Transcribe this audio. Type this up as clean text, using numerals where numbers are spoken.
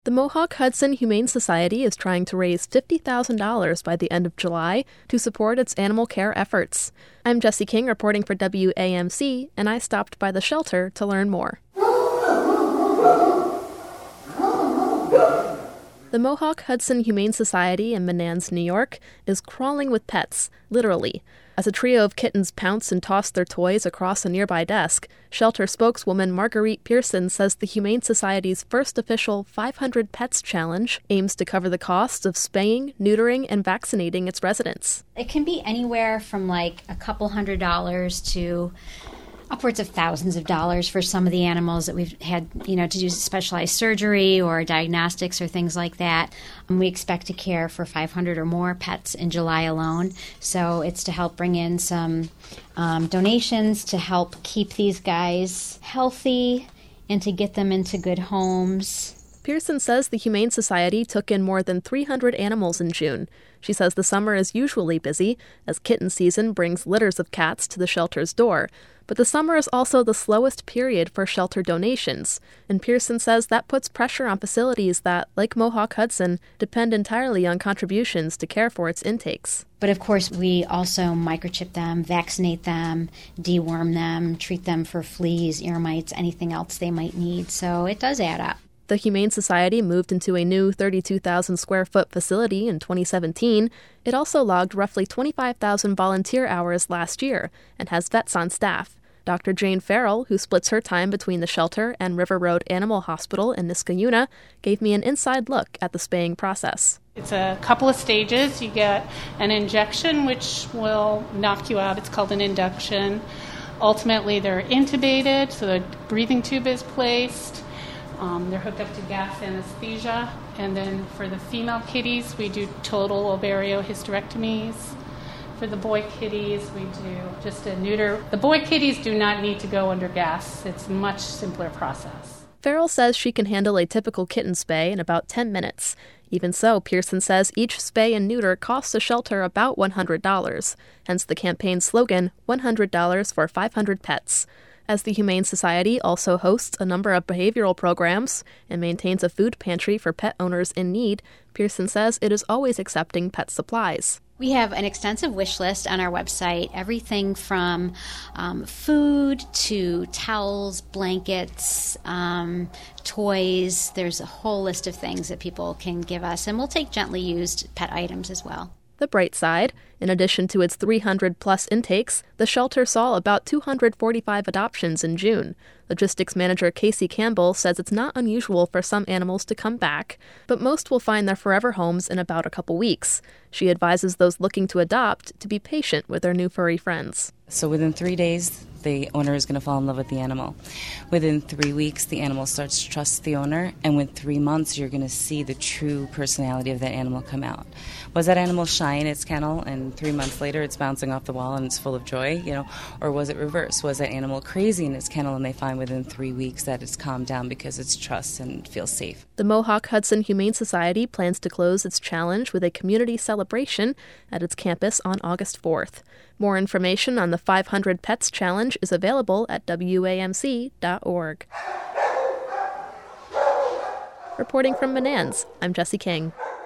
The Mohawk Hudson Humane Society is trying to raise $50,000 by the end of July to support its animal care efforts. I'm Jessie King reporting for WAMC, and I stopped by the shelter to learn more. The Mohawk Hudson Humane Society in Menands, New York, is crawling with pets, literally. As a trio of kittens pounce and toss their toys across a nearby desk, shelter spokeswoman Marguerite Pearson says the Humane Society's first official 500 Pets Challenge aims to cover the costs of spaying, neutering, and vaccinating its residents. It can be anywhere from like a couple $100s to upwards of thousands of dollars for some of the animals that we've had, to do specialized surgery or diagnostics or things like that. We expect to care for 500 or more pets in July alone. So it's to help bring in some donations to help keep these guys healthy and to get them into good homes. Pearson says the Humane Society took in more than 300 animals in June. She says the summer is usually busy, as kitten season brings litters of cats to the shelter's door. But the summer is also the slowest period for shelter donations, and Pearson says that puts pressure on facilities that, like Mohawk Hudson, depend entirely on contributions to care for its intakes. But of course, we also microchip them, vaccinate them, deworm them, treat them for fleas, ear mites, anything else they might need, so it does add up. The Humane Society moved into a new 32,000-square-foot facility in 2017. It also logged roughly 25,000 volunteer hours last year and has vets on staff. Dr. Jane Farrell, who splits her time between the shelter and River Road Animal Hospital in Niskayuna, gave me an inside look at the spaying process. It's a couple of stages. You get an injection, which will knock you out. It's called an induction. Ultimately, they're intubated, so the breathing tube is placed. They're hooked up to gas anesthesia. And then for the female kitties, we do total ovario hysterectomies. For the boy kitties, we do just a neuter. The boy kitties do not need to go under gas. It's a much simpler process. Farrell says she can handle a typical kitten spay in about 10 minutes. Even so, Pearson says each spay and neuter costs the shelter about $100, hence the campaign's slogan, $100 for 500 pets. As the Humane Society also hosts a number of behavioral programs and maintains a food pantry for pet owners in need, Pearson says it is always accepting pet supplies. We have an extensive wish list on our website, everything from food to towels, blankets, toys. There's a whole list of things that people can give us, and we'll take gently used pet items as well. The bright side, in addition to its 300-plus intakes, the shelter saw about 245 adoptions in June. Logistics manager Casey Campbell says it's not unusual for some animals to come back, but most will find their forever homes in about a couple weeks. She advises those looking to adopt to be patient with their new furry friends. So within 3 days, the owner is going to fall in love with the animal. Within 3 weeks, the animal starts to trust the owner, and within 3 months, you're going to see the true personality of that animal come out. Was that animal shy in its kennel, and 3 months later it's bouncing off the wall and it's full of joy, or was it reverse? Was that animal crazy in its kennel, and they find within 3 weeks that it's calmed down because it's trust and feels safe? The Mohawk Hudson Humane Society plans to close its challenge with a community celebration at its campus on August 4th. More information on the 500 Pets Challenge is available at WAMC.org. Reporting from Menands, I'm Jessie King.